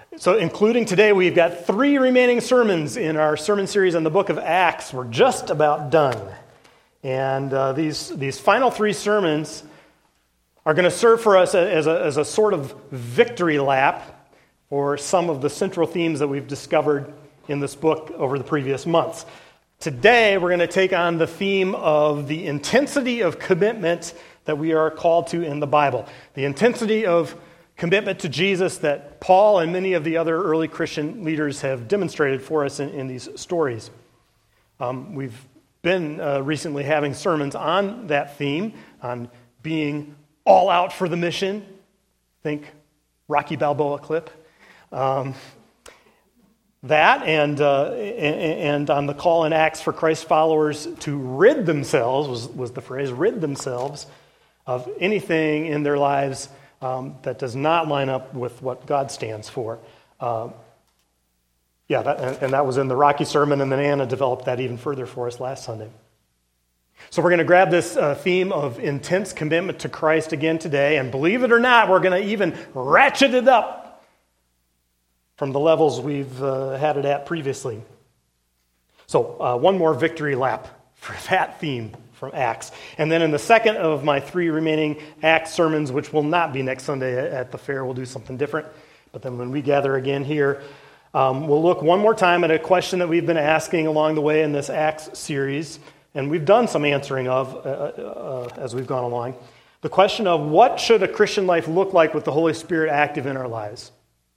So including today, we've got 3 remaining sermons in our sermon series on the book of Acts. We're just about done. And these final 3 sermons are going to serve for us as a sort of victory lap for some of the central themes that we've discovered in this book over the previous months. Today, we're going to take on the theme of the intensity of commitment that we are called to in the Bible. The intensity of commitment to Jesus that Paul and many of the other early Christian leaders have demonstrated for us in these stories. We've been recently having sermons on that theme, on being all out for the mission. Think Rocky Balboa clip. That and on the call in Acts for Christ followers to rid themselves, was the phrase, rid themselves of anything in their lives that does not line up with what God stands for. That was in the Rocky sermon, and then Anna developed that even further for us last Sunday. So we're going to grab this theme of intense commitment to Christ again today, and believe it or not, we're going to even ratchet it up from the levels we've had it at previously. So one more victory lap for that theme from Acts. And then in the second of my 3 remaining Acts sermons, which will not be next Sunday at the fair, we'll do something different. But then when we gather again here, we'll look one more time at a question that we've been asking along the way in this Acts series, and we've done some answering of as we've gone along. The question of what should a Christian life look like with the Holy Spirit active in our lives?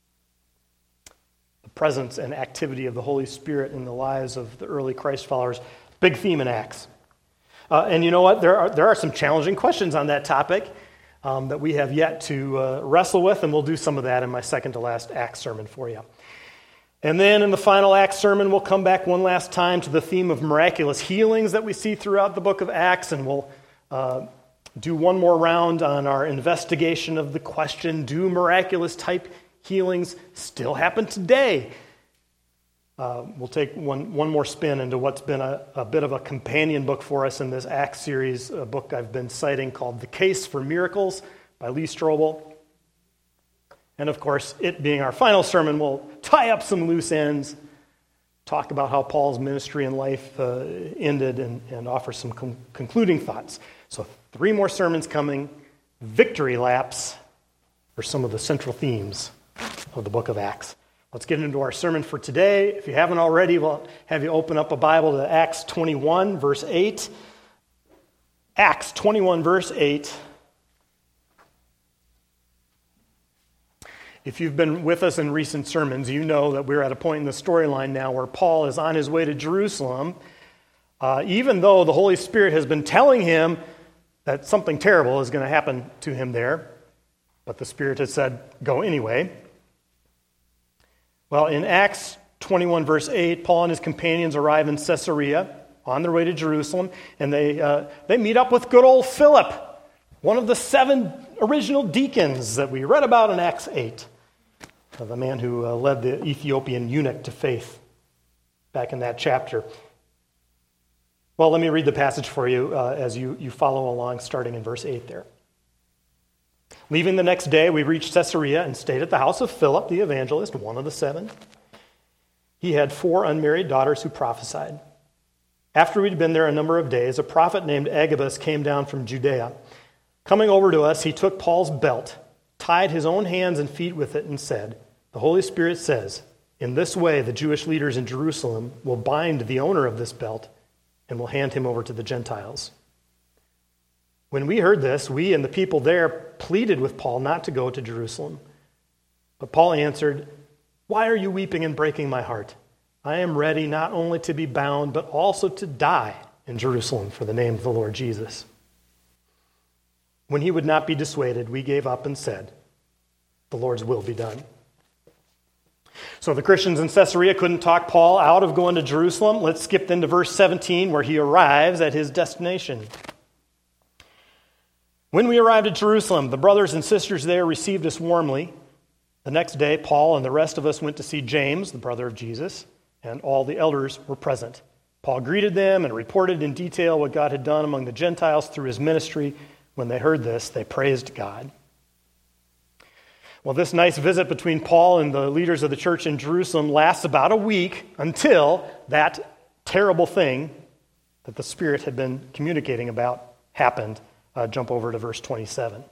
Presence and activity of the Holy Spirit in the lives of the early Christ followers. Big theme in Acts. And you know what? There are some challenging questions on that topic that we have yet to wrestle with, and we'll do some of that in my second to last Acts sermon for you. And then in the final Acts sermon, we'll come back one last time to the theme of miraculous healings that we see throughout the book of Acts, and we'll do one more round on our investigation of the question, do miraculous type healings still happen today? We'll take one more spin into what's been a bit of a companion book for us in this Acts series, a book I've been citing called The Case for Miracles by Lee Strobel. And of course, it being our final sermon, we'll tie up some loose ends, talk about how Paul's ministry and life ended, and offer some concluding thoughts. So 3 more sermons coming, victory laps for some of the central themes of the book of Acts. Let's get into our sermon for today. If you haven't already, we'll have you open up a Bible to Acts 21, verse 8. Acts 21, verse 8. If you've been with us in recent sermons, you know that we're at a point in the storyline now where Paul is on his way to Jerusalem, even though the Holy Spirit has been telling him that something terrible is going to happen to him there. But the Spirit has said, go anyway. Well, in Acts 21, verse 8, Paul and his companions arrive in Caesarea on their way to Jerusalem, and they meet up with good old Philip, one of the 7 original deacons that we read about in Acts 8, the man who led the Ethiopian eunuch to faith back in that chapter. Well, let me read the passage for you as you follow along, starting in verse 8 there. Leaving the next day, we reached Caesarea and stayed at the house of Philip, the evangelist, one of the 7. He had 4 unmarried daughters who prophesied. After we'd been there a number of days, a prophet named Agabus came down from Judea. Coming over to us, he took Paul's belt, tied his own hands and feet with it, and said, "The Holy Spirit says, in this way the Jewish leaders in Jerusalem will bind the owner of this belt and will hand him over to the Gentiles." When we heard this, we and the people there pleaded with Paul not to go to Jerusalem. But Paul answered, "Why are you weeping and breaking my heart? I am ready not only to be bound, but also to die in Jerusalem for the name of the Lord Jesus." When he would not be dissuaded, we gave up and said, "The Lord's will be done." So the Christians in Caesarea couldn't talk Paul out of going to Jerusalem. Let's skip then to verse 17, where he arrives at his destination. When we arrived at Jerusalem, the brothers and sisters there received us warmly. The next day, Paul and the rest of us went to see James, the brother of Jesus, and all the elders were present. Paul greeted them and reported in detail what God had done among the Gentiles through his ministry. When they heard this, they praised God. Well, this nice visit between Paul and the leaders of the church in Jerusalem lasts about a week until that terrible thing that the Spirit had been communicating about happened. Jump over to verse 27.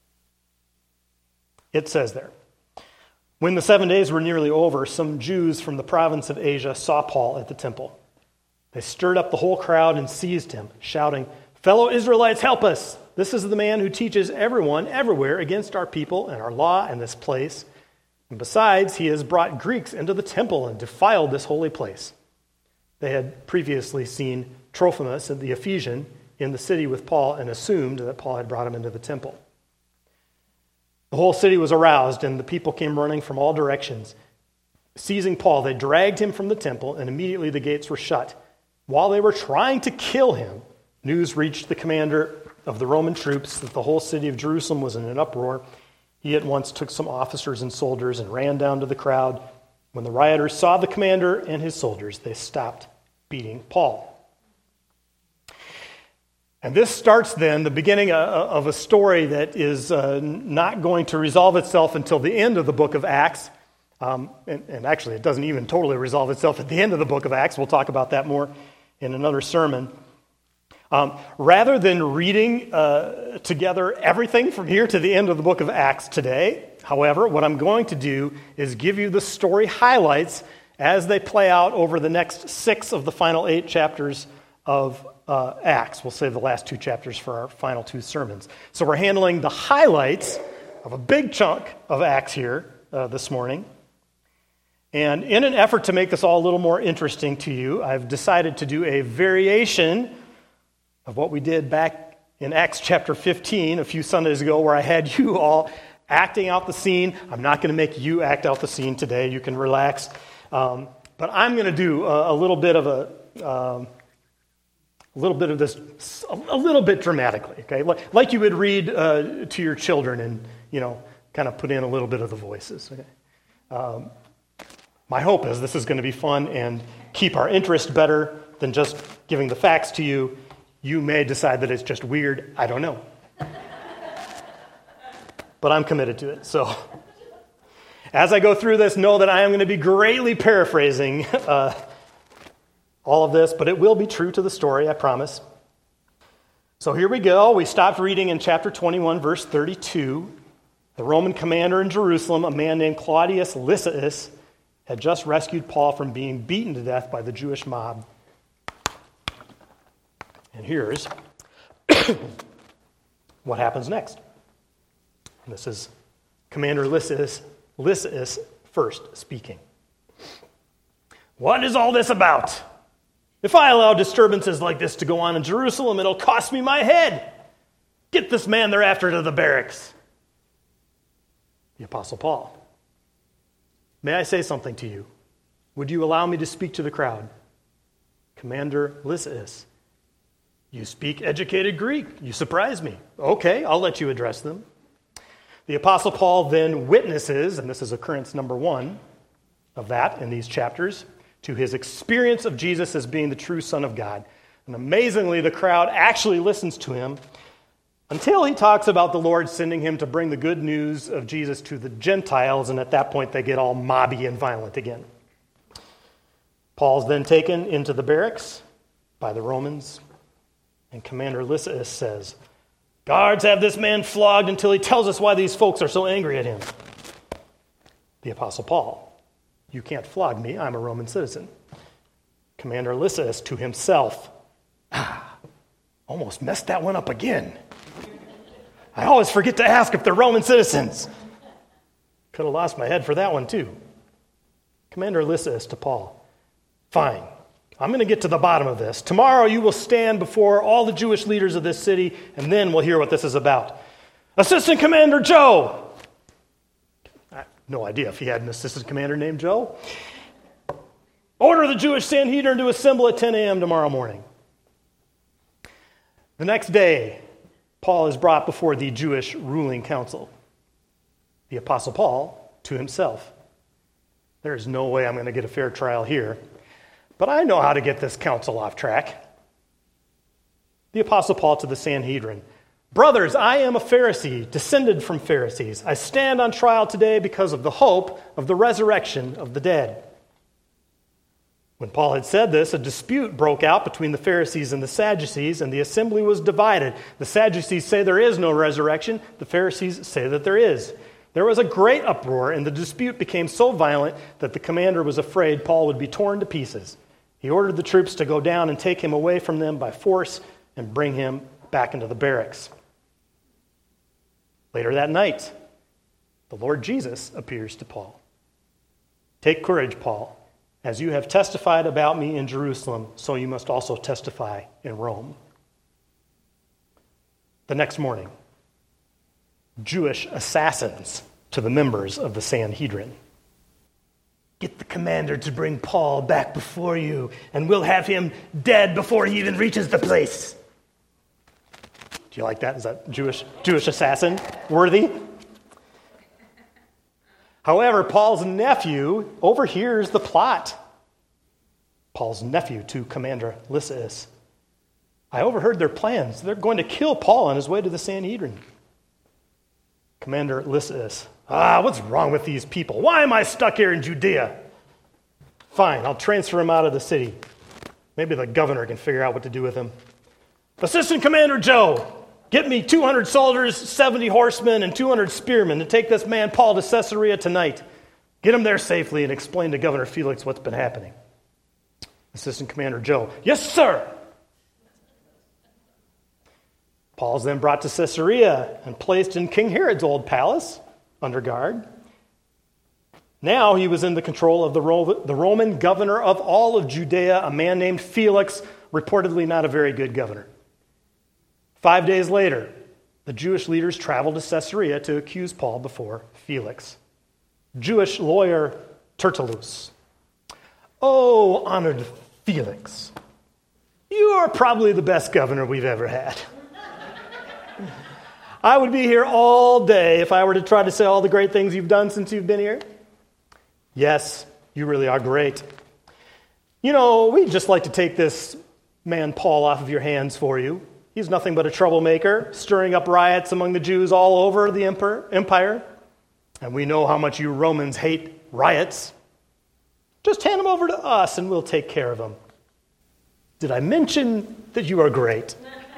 It says there, "When the 7 days were nearly over, some Jews from the province of Asia saw Paul at the temple. They stirred up the whole crowd and seized him, shouting, 'Fellow Israelites, help us! This is the man who teaches everyone everywhere against our people and our law and this place. And besides, he has brought Greeks into the temple and defiled this holy place.' They had previously seen Trophimus, the Ephesian, in the city with Paul and assumed that Paul had brought him into the temple. The whole city was aroused, and the people came running from all directions. Seizing Paul, they dragged him from the temple, and immediately the gates were shut. While they were trying to kill him, news reached the commander of the Roman troops that the whole city of Jerusalem was in an uproar. He at once took some officers and soldiers and ran down to the crowd. When the rioters saw the commander and his soldiers, they stopped beating Paul." And this starts then the beginning of a story that is not going to resolve itself until the end of the book of Acts. And actually, it doesn't even totally resolve itself at the end of the book of Acts. We'll talk about that more in another sermon. Rather than reading together everything from here to the end of the book of Acts today, however, what I'm going to do is give you the story highlights as they play out over the next 6 of the final 8 chapters of Acts. We'll save the last 2 chapters for our final 2 sermons. So we're handling the highlights of a big chunk of Acts here this morning. And in an effort to make this all a little more interesting to you, I've decided to do a variation of what we did back in Acts chapter 15 a few Sundays ago, where I had you all acting out the scene. I'm not going to make you act out the scene today. You can relax. But I'm going to do a little bit of this, a little bit dramatically, okay? Like you would read to your children and, kind of put in a little bit of the voices, okay? My hope is this is going to be fun and keep our interest better than just giving the facts to you. You may decide that it's just weird. I don't know. But I'm committed to it. So as I go through this, know that I am going to be greatly paraphrasing all of this, but it will be true to the story, I promise. So here we go. We stopped reading in chapter 21, verse 32. The Roman commander in Jerusalem, a man named Claudius Lysias, had just rescued Paul from being beaten to death by the Jewish mob. And here's what happens next. And this is Commander Lysias first speaking. "What is all this about? If I allow disturbances like this to go on in Jerusalem, it'll cost me my head. Get this man thereafter to the barracks." The Apostle Paul: "May I say something to you? Would you allow me to speak to the crowd?" Commander Lysias: "You speak educated Greek. You surprise me. Okay, I'll let you address them." The Apostle Paul then witnesses, and this is occurrence number 1 of that in these chapters, to his experience of Jesus as being the true Son of God. And amazingly, the crowd actually listens to him until he talks about the Lord sending him to bring the good news of Jesus to the Gentiles, and at that point they get all mobby and violent again. Paul's then taken into the barracks by the Romans, and Commander Lysias says, "Guards, have this man flogged until he tells us why these folks are so angry at him." The Apostle Paul: "You can't flog me. I'm a Roman citizen." Commander Lysias to himself: "Almost messed that one up again. I always forget to ask if they're Roman citizens. Could have lost my head for that one too." Commander Lysias to Paul: "Fine. I'm going to get to the bottom of this. Tomorrow you will stand before all the Jewish leaders of this city, and then we'll hear what this is about. Assistant Commander Joe." I have no idea if he had an assistant commander named Joe. "Order the Jewish Sanhedrin to assemble at 10 a.m. tomorrow morning." The next day, Paul is brought before the Jewish ruling council. The Apostle Paul to himself: "There is no way I'm going to get a fair trial here, but I know how to get this council off track." The Apostle Paul to the Sanhedrin: Brothers, I am a Pharisee, descended from Pharisees. I stand on trial today because of the hope of the resurrection of the dead." When Paul had said this, a dispute broke out between the Pharisees and the Sadducees, and the assembly was divided. The Sadducees say there is no resurrection. The Pharisees say that there is. There was a great uproar, and the dispute became so violent that the commander was afraid Paul would be torn to pieces. He ordered the troops to go down and take him away from them by force and bring him back into the barracks. Later that night, the Lord Jesus appears to Paul. "Take courage, Paul. As you have testified about me in Jerusalem, so you must also testify in Rome." The next morning, Jewish assassins to the members of the Sanhedrin. "Get the commander to bring Paul back before you, and we'll have him dead before he even reaches the place." Do you like that? Is that Jewish assassin worthy? However, Paul's nephew overhears the plot. Paul's nephew to Commander Lysias. "I overheard their plans. They're going to kill Paul on his way to the Sanhedrin." Commander Lysias, "What's wrong with these people? Why am I stuck here in Judea? Fine, I'll transfer him out of the city. Maybe the governor can figure out what to do with him. Assistant Commander Joe, get me 200 soldiers, 70 horsemen, and 200 spearmen to take this man Paul to Caesarea tonight. Get him there safely and explain to Governor Felix what's been happening." Assistant Commander Joe, "Yes, sir." Paul's then brought to Caesarea and placed in King Herod's old palace under guard. Now he was in the control of the Roman governor of all of Judea, a man named Felix, reportedly not a very good governor. 5 days later, the Jewish leaders traveled to Caesarea to accuse Paul before Felix. Jewish lawyer Tertullus. "Oh, honored Felix, you are probably the best governor we've ever had. I would be here all day if I were to try to say all the great things you've done since you've been here. Yes, you really are great. You know, we'd just like to take this man Paul off of your hands for you. He's nothing but a troublemaker, stirring up riots among the Jews all over the empire. And we know how much you Romans hate riots. Just hand him over to us and we'll take care of him. Did I mention that you are great?"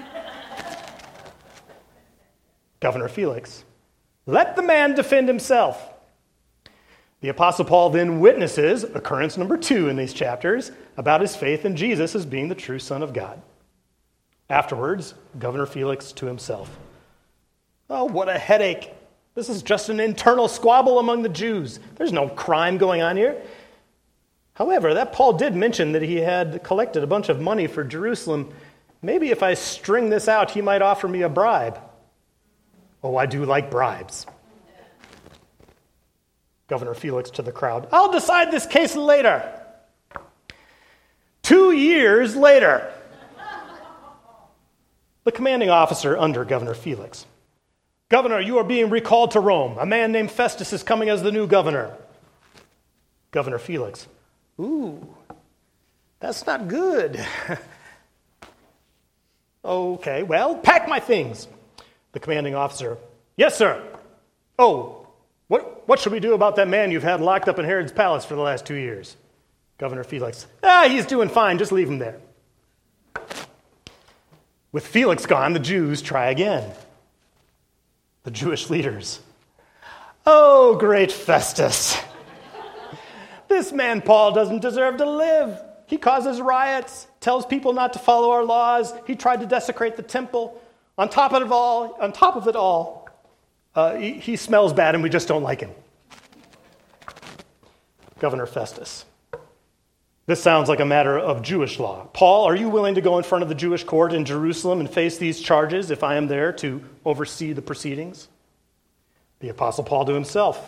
Governor Felix, "Let the man defend himself." The Apostle Paul then witnesses, occurrence number 2 in these chapters, about his faith in Jesus as being the true Son of God. Afterwards, Governor Felix to himself, "Oh, what a headache. This is just an internal squabble among the Jews. There's no crime going on here." However, that Paul did mention that he had collected a bunch of money for Jerusalem. Maybe if I string this out, he might offer me a bribe. Oh, I do like bribes. Governor Felix to the crowd, "I'll decide this case later." 2 years later, the commanding officer under Governor Felix. "Governor, you are being recalled to Rome. A man named Festus is coming as the new governor." Governor Felix, "Ooh, that's not good." "Okay, well, pack my things." The commanding officer, "Yes, sir." "Oh, what should we do about that man you've had locked up in Herod's palace for the last 2 years?" Governor Felix, "He's doing fine. Just leave him there." With Felix gone, the Jews try again. The Jewish leaders, "Oh, great Festus. This man Paul doesn't deserve to live. He causes riots, tells people not to follow our laws. He tried to desecrate the temple. On top of it all, he smells bad and we just don't like him." Governor Festus, "This sounds like a matter of Jewish law. Paul, are you willing to go in front of the Jewish court in Jerusalem and face these charges if I am there to oversee the proceedings?" The Apostle Paul to himself,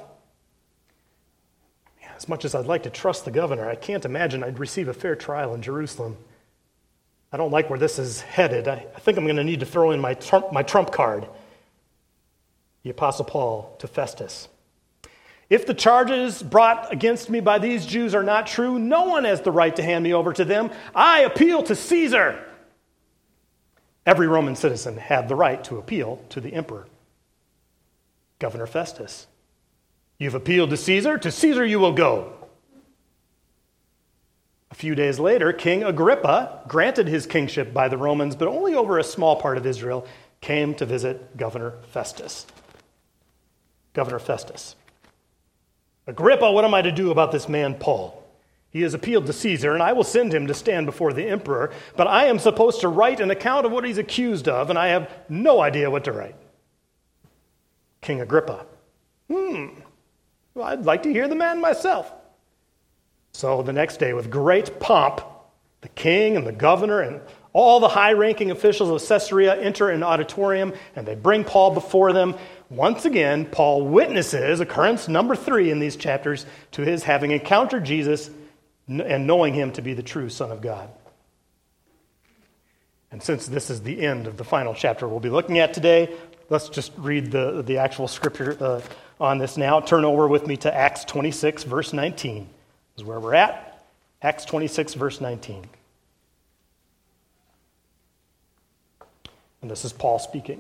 "As much as I'd like to trust the governor, I can't imagine I'd receive a fair trial in Jerusalem. I don't like where this is headed. I think I'm going to need to throw in my trump card." The Apostle Paul to Festus, "If the charges brought against me by these Jews are not true, no one has the right to hand me over to them. I appeal to Caesar." Every Roman citizen had the right to appeal to the emperor. Governor Festus. You've appealed to Caesar you will go. A few days later, King Agrippa, granted his kingship by the Romans, but only over a small part of Israel, came to visit Governor Festus. Governor Festus. Agrippa, what am I to do about this man Paul? He has appealed to Caesar, and I will send him to stand before the emperor, but I am supposed to write an account of what he's accused of, and I have no idea what to write. King Agrippa. Well, I'd like to hear the man myself. So the next day, with great pomp, the king and the governor and all the high-ranking officials of Caesarea enter an auditorium, and they bring Paul before them. Once again, Paul witnesses, occurrence number 3 in these chapters, to his having encountered Jesus and knowing him to be the true Son of God. And since this is the end of the final chapter we'll be looking at today, let's just read the actual scripture on this now. Turn over with me to Acts 26, verse 19. This is where we're at. Acts 26, verse 19. And this is Paul speaking.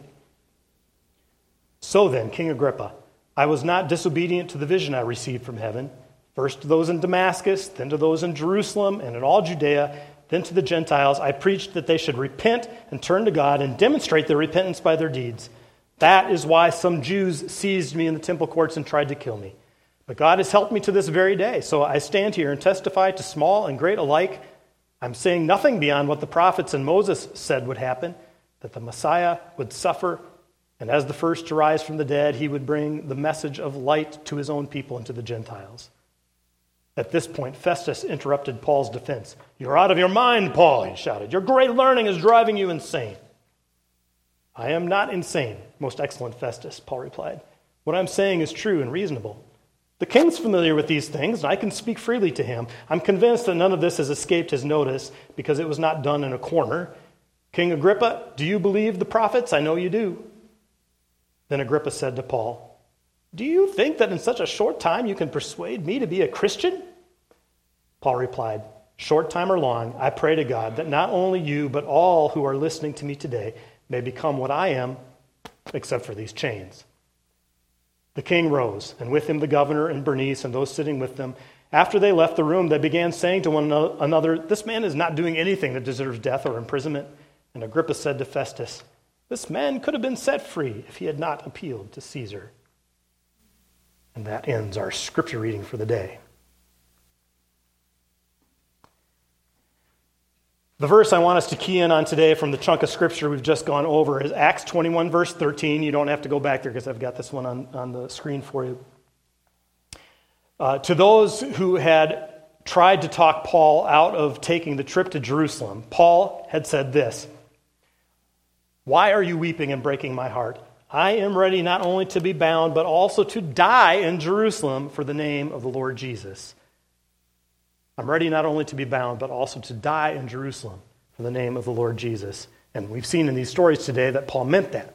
So then, King Agrippa, I was not disobedient to the vision I received from heaven, first to those in Damascus, then to those in Jerusalem and in all Judea, then to the Gentiles. I preached that they should repent and turn to God and demonstrate their repentance by their deeds. That is why some Jews seized me in the temple courts and tried to kill me. But God has helped me to this very day. So I stand here and testify to small and great alike. I'm saying nothing beyond what the prophets and Moses said would happen, that the Messiah would suffer, and as the first to rise from the dead, he would bring the message of light to his own people and to the Gentiles. At this point, Festus interrupted Paul's defense. You're out of your mind, Paul, he shouted. Your great learning is driving you insane. I am not insane, most excellent Festus, Paul replied. What I'm saying is true and reasonable. The king's familiar with these things, and I can speak freely to him. I'm convinced that none of this has escaped his notice because it was not done in a corner. King Agrippa, do you believe the prophets? I know you do. Then Agrippa said to Paul, do you think that in such a short time you can persuade me to be a Christian? Paul replied, short time or long, I pray to God that not only you, but all who are listening to me today may become what I am, except for these chains. The king rose, and with him the governor and Bernice and those sitting with them. After they left the room, they began saying to one another, this man is not doing anything that deserves death or imprisonment. And Agrippa said to Festus, this man could have been set free if he had not appealed to Caesar. And that ends our scripture reading for the day. The verse I want us to key in on today from the chunk of scripture we've just gone over is Acts 21, verse 13. You don't have to go back there because I've got this one on the screen for you. To those who had tried to talk Paul out of taking the trip to Jerusalem, Paul had said this, why are you weeping and breaking my heart? I am ready not only to be bound, but also to die in Jerusalem for the name of the Lord Jesus. I'm ready not only to be bound, but also to die in Jerusalem for the name of the Lord Jesus. And we've seen in these stories today that Paul meant that.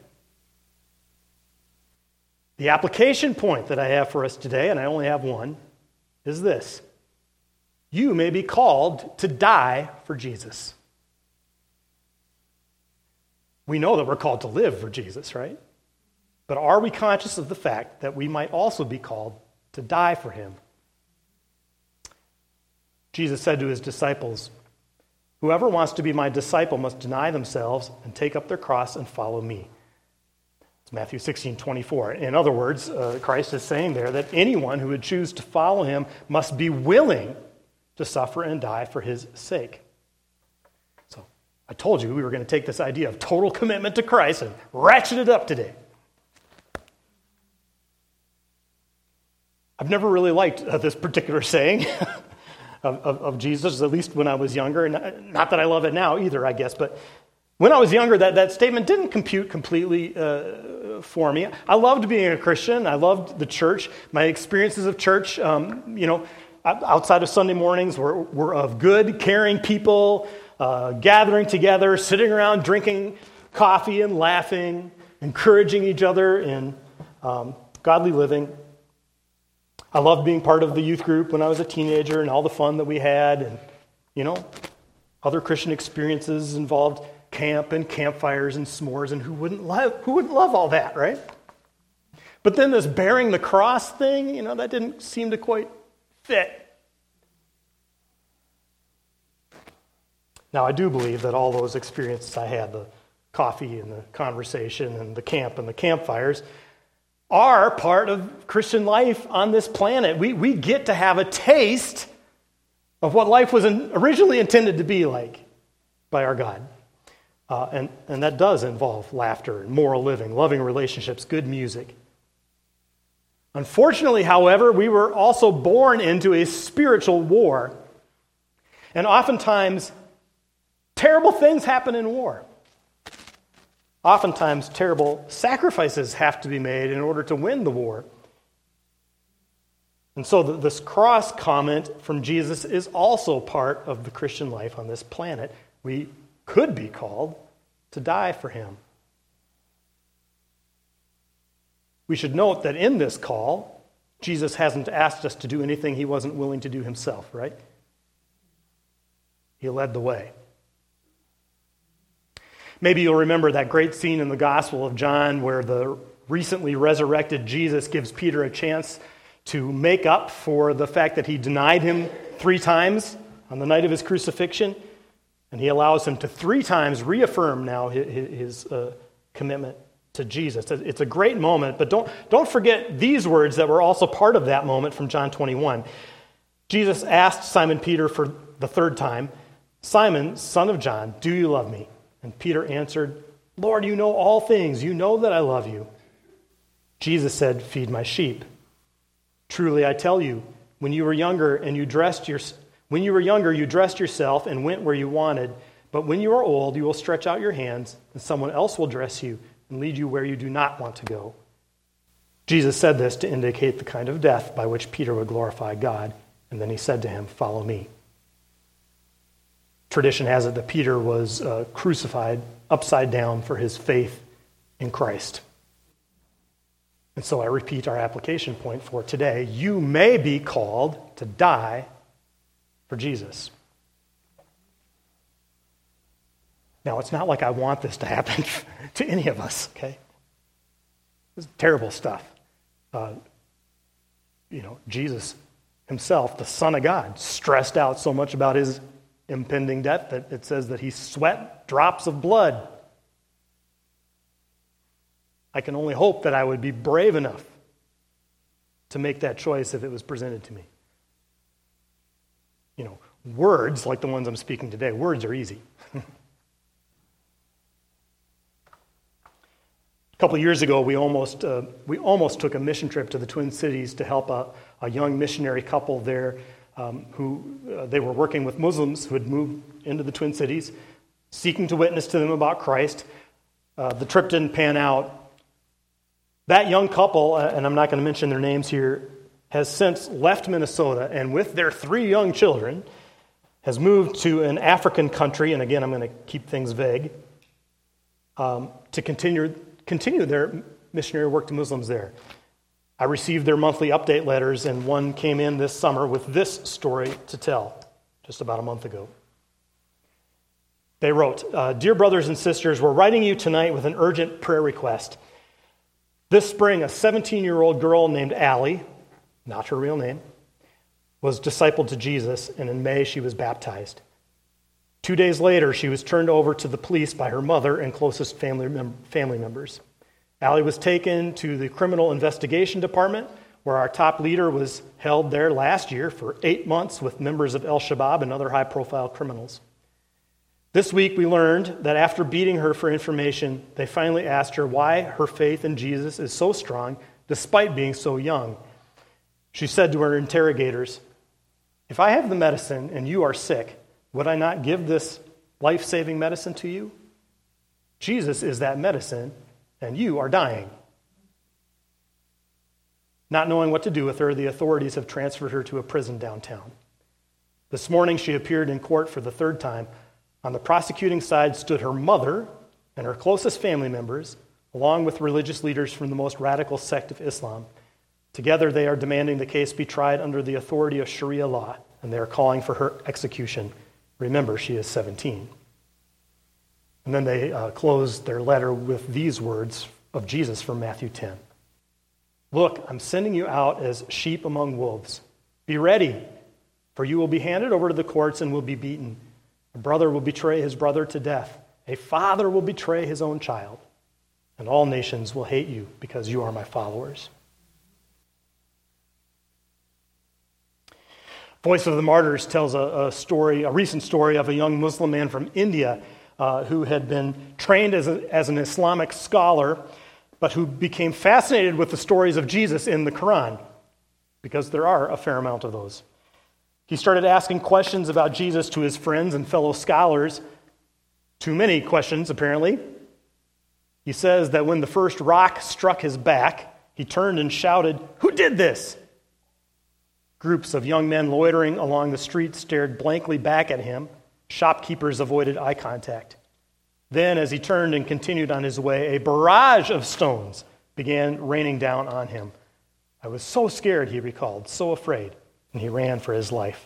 The application point that I have for us today, and I only have one, is this. You may be called to die for Jesus. We know that we're called to live for Jesus, right? But are we conscious of the fact that we might also be called to die for him? Jesus said to his disciples, whoever wants to be my disciple must deny themselves and take up their cross and follow me. It's Matthew 16:24. In other words, Christ is saying there that anyone who would choose to follow him must be willing to suffer and die for his sake. So I told you we were going to take this idea of total commitment to Christ and ratchet it up today. I've never really liked this particular saying of Jesus, at least when I was younger. And not that I love it now either, I guess. But when I was younger, that statement didn't compute completely for me. I loved being a Christian. I loved the church. My experiences of church, outside of Sunday mornings were of good, caring people, gathering together, sitting around, drinking coffee and laughing, encouraging each other in godly living. I loved being part of the youth group when I was a teenager and all the fun that we had. And, other Christian experiences involved camp and campfires and s'mores, and who wouldn't love all that, right? But then this bearing the cross thing, that didn't seem to quite fit. Now, I do believe that all those experiences I had, the coffee and the conversation and the camp and the campfires, are part of Christian life on this planet. We get to have a taste of what life was originally intended to be like by our God. And that does involve laughter and moral living, loving relationships, good music. Unfortunately, however, we were also born into a spiritual war. And oftentimes, terrible things happen in war. Oftentimes, terrible sacrifices have to be made in order to win the war. And so this cross comment from Jesus is also part of the Christian life on this planet. We could be called to die for him. We should note that in this call, Jesus hasn't asked us to do anything he wasn't willing to do himself, right? He led the way. Maybe you'll remember that great scene in the Gospel of John where the recently resurrected Jesus gives Peter a chance to make up for the fact that he denied him 3 times on the night of his crucifixion, and he allows him to 3 times reaffirm now his commitment to Jesus. It's a great moment, but don't forget these words that were also part of that moment from John 21. Jesus asked Simon Peter for the 3rd time, "Simon, son of John, do you love me?" And Peter answered, "Lord, you know all things. You know that I love you." Jesus said, "Feed my sheep. Truly I tell you, when you were younger, you dressed yourself and went where you wanted. But when you are old, you will stretch out your hands, and someone else will dress you and lead you where you do not want to go." Jesus said this to indicate the kind of death by which Peter would glorify God. And then he said to him, "Follow me." Tradition has it that Peter was crucified upside down for his faith in Christ. And so I repeat our application point for today. You may be called to die for Jesus. Now, it's not like I want this to happen to any of us, okay? This is terrible stuff. Jesus himself, the Son of God, stressed out so much about his impending death that it says that he sweat drops of blood. I can only hope that I would be brave enough to make that choice if it was presented to me. Words like the ones I'm speaking today, words are easy. A couple of years ago, we almost took a mission trip to the Twin Cities to help a young missionary couple there who they were working with Muslims who had moved into the Twin Cities, seeking to witness to them about Christ. The trip didn't pan out. That young couple, and I'm not going to mention their names here, has since left Minnesota and with their 3 young children has moved to an African country, and again, I'm going to keep things vague, to continue their missionary work to Muslims there. I received their monthly update letters, and one came in this summer with this story to tell, just about a month ago. They wrote, "Dear brothers and sisters, we're writing you tonight with an urgent prayer request. This spring, a 17-year-old girl named Allie, not her real name, was discipled to Jesus, and in May she was baptized. 2 days later, she was turned over to the police by her mother and closest family members. Allie was taken to the Criminal Investigation Department, where our top leader was held there last year for 8 months with members of El-Shabaab and other high-profile criminals. This week, we learned that after beating her for information, they finally asked her why her faith in Jesus is so strong despite being so young. She said to her interrogators, 'If I have the medicine and you are sick, would I not give this life-saving medicine to you? Jesus is that medicine, and you are dying.' Not knowing what to do with her, the authorities have transferred her to a prison downtown. This morning, she appeared in court for the 3rd time. On the prosecuting side stood her mother and her closest family members, along with religious leaders from the most radical sect of Islam. Together, they are demanding the case be tried under the authority of Sharia law, and they are calling for her execution. Remember, she is 17. And then they closed their letter with these words of Jesus from Matthew 10. Look, I'm sending you out as sheep among wolves. Be ready, for you will be handed over to the courts and will be beaten. A brother will betray his brother to death. A father will betray his own child. And all nations will hate you because you are my followers. Voice of the Martyrs tells a recent story of a young Muslim man from India who had been trained as an Islamic scholar, but who became fascinated with the stories of Jesus in the Quran, because there are a fair amount of those. He started asking questions about Jesus to his friends and fellow scholars. Too many questions, apparently. He says that when the first rock struck his back, he turned and shouted, "Who did this?" Groups of young men loitering along the street stared blankly back at him. Shopkeepers avoided eye contact. Then, as he turned and continued on his way, a barrage of stones began raining down on him. I was so scared, he recalled, so afraid, and he ran for his life.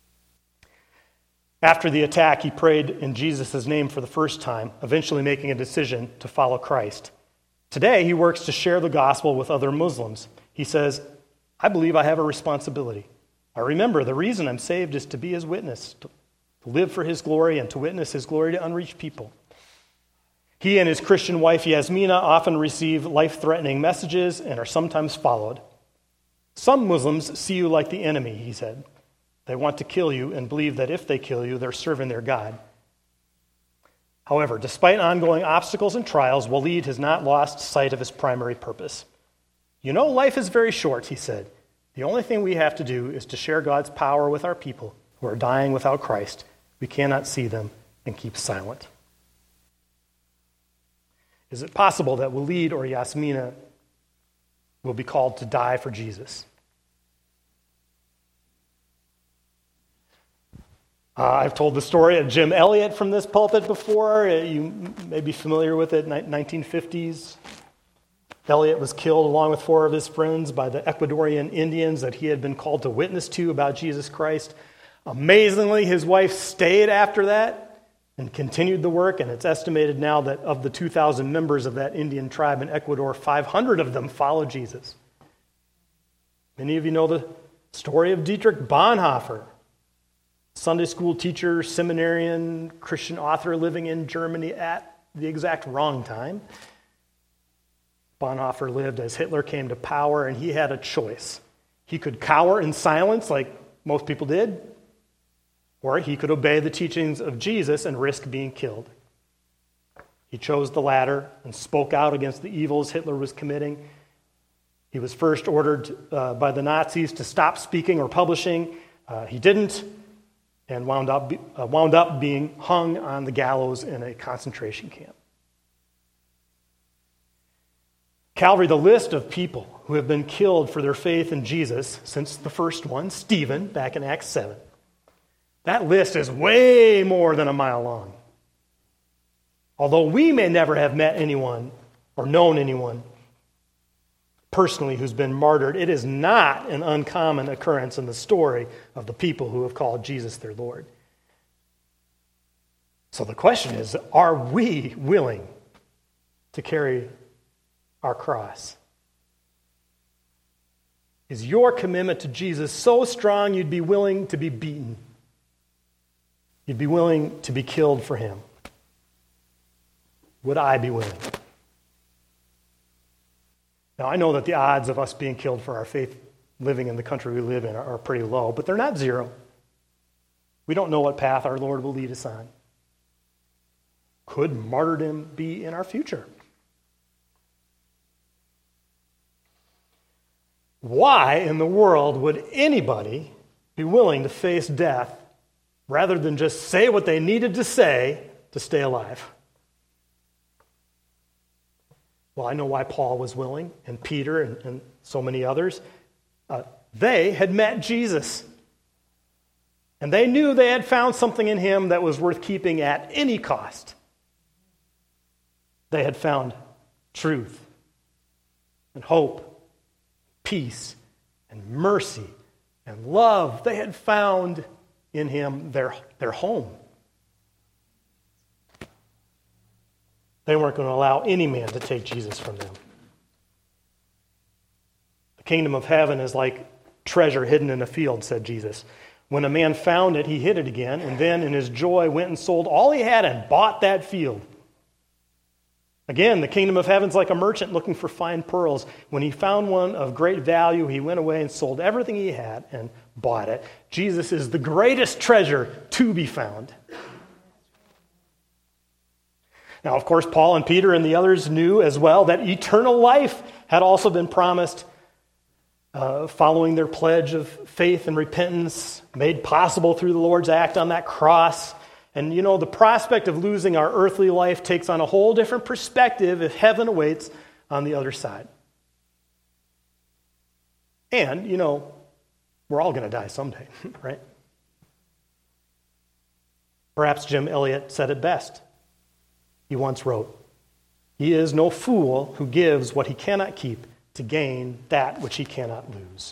After the attack, he prayed in Jesus' name for the first time, eventually making a decision to follow Christ. Today, he works to share the gospel with other Muslims. He says, I believe I have a responsibility. I remember the reason I'm saved is to be his witness, to live for his glory and to witness his glory to unreached people. He and his Christian wife, Yasmina, often receive life-threatening messages and are sometimes followed. Some Muslims see you like the enemy, he said. They want to kill you and believe that if they kill you, they're serving their God. However, despite ongoing obstacles and trials, Walid has not lost sight of his primary purpose. You know, life is very short, he said. The only thing we have to do is to share God's power with our people who are dying without Christ. We cannot see them and keep silent. Is it possible that Walid or Yasmina will be called to die for Jesus? I've told the story of Jim Elliot from this pulpit before. You may be familiar with it, 1950s. Elliot was killed along with 4 of his friends by the Ecuadorian Indians that he had been called to witness to about Jesus Christ. Amazingly, his wife stayed after that and continued the work, and it's estimated now that of the 2,000 members of that Indian tribe in Ecuador, 500 of them follow Jesus. Many of you know the story of Dietrich Bonhoeffer, Sunday school teacher, seminarian, Christian author living in Germany at the exact wrong time. Bonhoeffer lived as Hitler came to power, and he had a choice. He could cower in silence like most people did, or he could obey the teachings of Jesus and risk being killed. He chose the latter and spoke out against the evils Hitler was committing. He was first ordered by the Nazis to stop speaking or publishing. He didn't, and wound up being hung on the gallows in a concentration camp. Calvary, the list of people who have been killed for their faith in Jesus since the first one, Stephen, back in Acts 7. That list is way more than a mile long. Although we may never have met anyone or known anyone personally who's been martyred, it is not an uncommon occurrence in the story of the people who have called Jesus their Lord. So the question is, are we willing to carry our cross? Is your commitment to Jesus so strong you'd be willing to be beaten? You'd be willing to be killed for him? Would I be willing? Now, I know that the odds of us being killed for our faith living in the country we live in are pretty low, but they're not zero. We don't know what path our Lord will lead us on. Could martyrdom be in our future? Why in the world would anybody be willing to face death rather than just say what they needed to say to stay alive? Well, I know why Paul was willing, and Peter, and so many others. They had met Jesus. And they knew they had found something in him that was worth keeping at any cost. They had found truth and hope, peace and mercy and love. They had found in him their home. They weren't going to allow any man to take Jesus from them. The kingdom of heaven is like treasure hidden in a field, said Jesus. When a man found it, he hid it again, and then in his joy went and sold all he had and bought that field. Again, the kingdom of heaven is like a merchant looking for fine pearls. When he found one of great value, he went away and sold everything he had and bought it. Jesus is the greatest treasure to be found. Now, of course, Paul and Peter and the others knew as well that eternal life had also been promised following their pledge of faith and repentance made possible through the Lord's act on that cross. And, the prospect of losing our earthly life takes on a whole different perspective if heaven awaits on the other side. And, we're all going to die someday, right? Perhaps Jim Elliot said it best. He once wrote, "He is no fool who gives what he cannot keep to gain that which he cannot lose."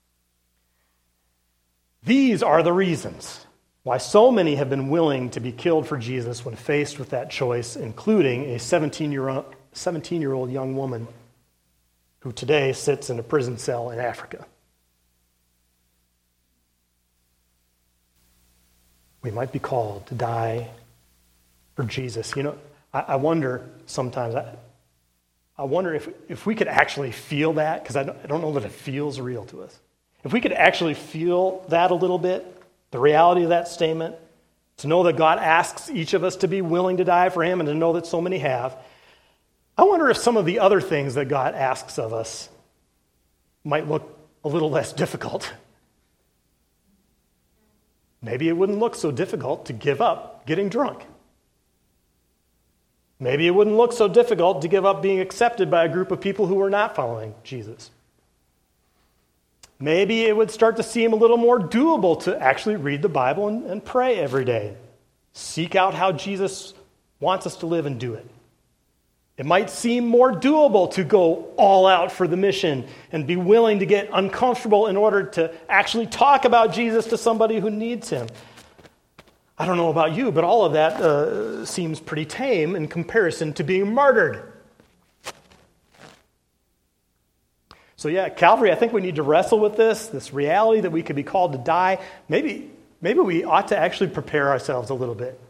These are the reasons why so many have been willing to be killed for Jesus when faced with that choice, including a 17-year-old young woman who today sits in a prison cell in Africa. We might be called to die for Jesus. I wonder sometimes, I wonder if we could actually feel that, because I don't know that it feels real to us. If we could actually feel that a little bit, the reality of that statement, to know that God asks each of us to be willing to die for him and to know that so many have, I wonder if some of the other things that God asks of us might look a little less difficult. Maybe it wouldn't look so difficult to give up getting drunk. Maybe it wouldn't look so difficult to give up being accepted by a group of people who were not following Jesus. Maybe it would start to seem a little more doable to actually read the Bible and pray every day. Seek out how Jesus wants us to live and do it. It might seem more doable to go all out for the mission and be willing to get uncomfortable in order to actually talk about Jesus to somebody who needs him. I don't know about you, but all of that seems pretty tame in comparison to being martyred. So Calvary, I think we need to wrestle with this reality that we could be called to die. Maybe we ought to actually prepare ourselves a little bit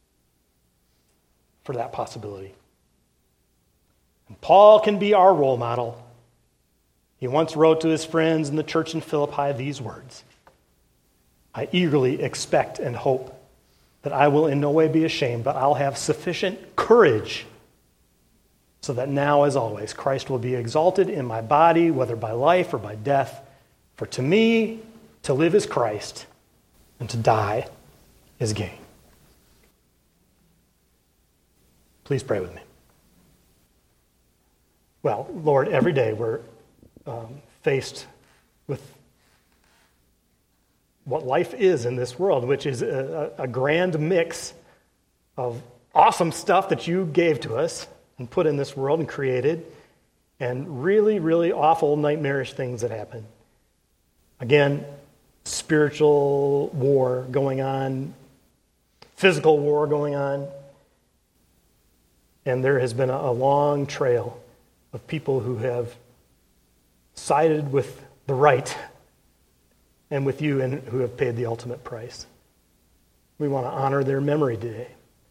for that possibility. And Paul can be our role model. He once wrote to his friends in the church in Philippi these words: "I eagerly expect and hope that I will in no way be ashamed, but I'll have sufficient courage so that now, as always, Christ will be exalted in my body, whether by life or by death. For to me, to live is Christ, and to die is gain." Please pray with me. Well, Lord, every day we're faced with what life is in this world, which is a grand mix of awesome stuff that you gave to us and put in this world and created, and really, really awful, nightmarish things that happen. Again, spiritual war going on, physical war going on, and there has been a long trail of people who have sided with the right and with you, and who have paid the ultimate price. We want to honor their memory today.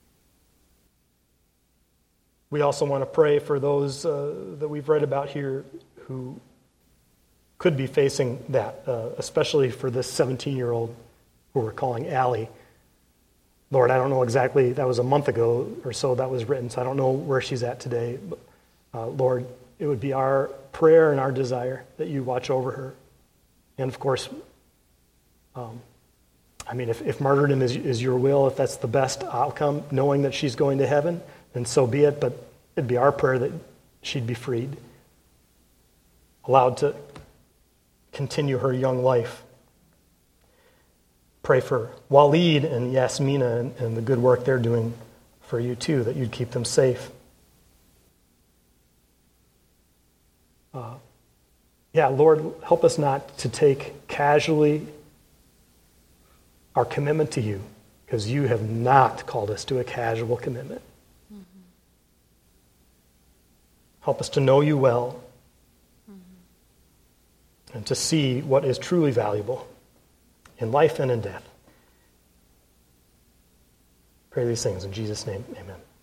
We also want to pray for those that we've read about here who could be facing that, especially for this 17-year-old who we're calling Allie. Lord, I don't know exactly, that was a month ago or so that was written, so I don't know where she's at today. But, Lord, it would be our prayer and our desire that you watch over her. And of course, if martyrdom is your will, if that's the best outcome, knowing that she's going to heaven, then so be it. But it'd be our prayer that she'd be freed, allowed to continue her young life. Pray for Waleed and Yasmina and the good work they're doing for you too, that you'd keep them safe. Lord, help us not to take casually our commitment to you, because you have not called us to a casual commitment. Mm-hmm. Help us to know you well and to see what is truly valuable in life and in death. Pray these things in Jesus' name. Amen.